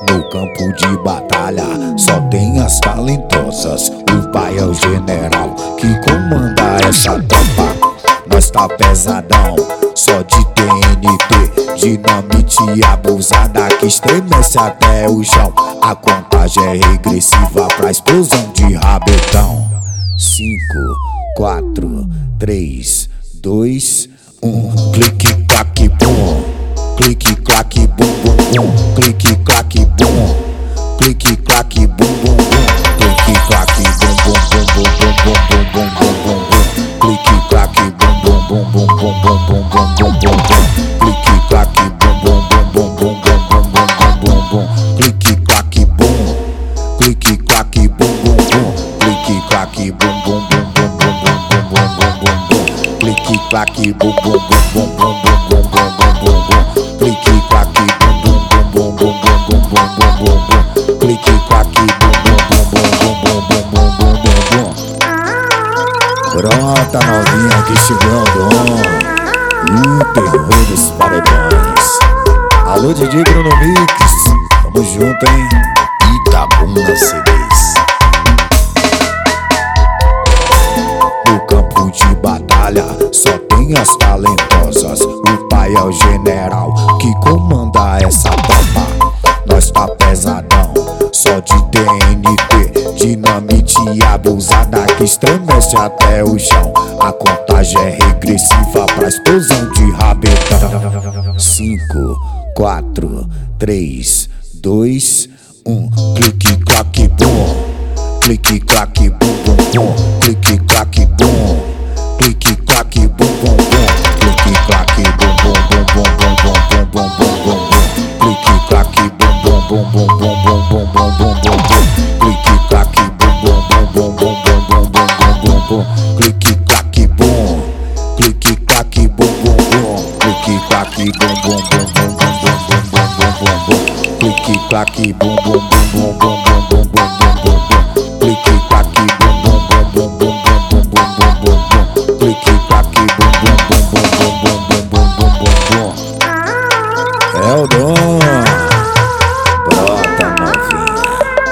No campo de batalha só tem as talentosas. O pai é o general que comanda essa tropa. Nós tá pesadão, só de TNT, dinamite abusada que estremece até o chão. A contagem é regressiva pra explosão de rabetão. 5, 4, 3, 2, 1. Clique, claque, bum. Clique, claque, bum, bum, bum. Clique, claque, bum. Clique, claque, bum, bum, bum. Clique, claque, bum, bum, bum, bum, bum, bum, bum, bum, bum, bum. Clique, claque, bum, bum, bum, bum, bum, bum, bum, bum, bum, bum, bum. Clique, claque, bum, bum, bum, bum, bum, bum, bum, bum, bum, bum. Clique, claque, bum. Clique, claque, bum, bum, bum. Clique, claque, bum, bum, bum, bum, bum, bum, bum, bum, bum, bum. Clique, claque, bum, bum, bum, bum, bum, bum, bum, bum, bum, bum. Clique, claque, bum, bum, bum, bum, bum, bum, bum, bum, bum, bum. Clique, claque, bum, bum, bum, bum, bum, bum, bum, bum, bum, bum. Pronta, novinha aqui chegando, o terror dos paredões. Alô, DJ Bruno Mix, tamo junto, hein? Itabuna CDs. No campo de batalha só tem as talentosas. O pai é o general que comanda essa tropa. Nós tá pesadão, só de TNT, dinamite abusada que estremece até o chão. A contagem é regressiva pra explosão de rabetão. 5, 4, 3, 2, 1. Clique, claque, bum. Clique, claque, bum, bum, bum. Clique, claque, bum. Clique, claque, bum, bum, bum. Clique, claque, bum, bum, bum, bum, bum, bum, bum, bum, bum, bum. Clique, claque, bum, bum, bum, bum, bum, bum, bum, bum, bum, bum. Clique, claque, bum, bum, bum, bum, bum, bum, bum, bum, bum. Clique, claque, bum. Clique, claque, bum, bum, bum. Clique, claque, bum, bum, bum, bum, bum, bum, bum, bum, bum, bum. Clique, claque, bum, bum, bum, bum, bum, bum, bum, bum, bum, bum. Clique, claque, bum, bum, bum, bum, bum, bum, bum, bum, bum, bum. Clique, claque, bum, bum, bum, bum, bum, bum, bum, bum, bum, bum. É o dom. Brota, novinha.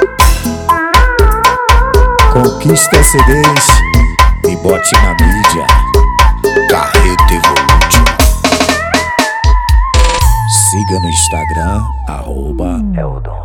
Conquista CDs e bote na mídia. Carreta Evolution. Siga no Instagram, @Eldon.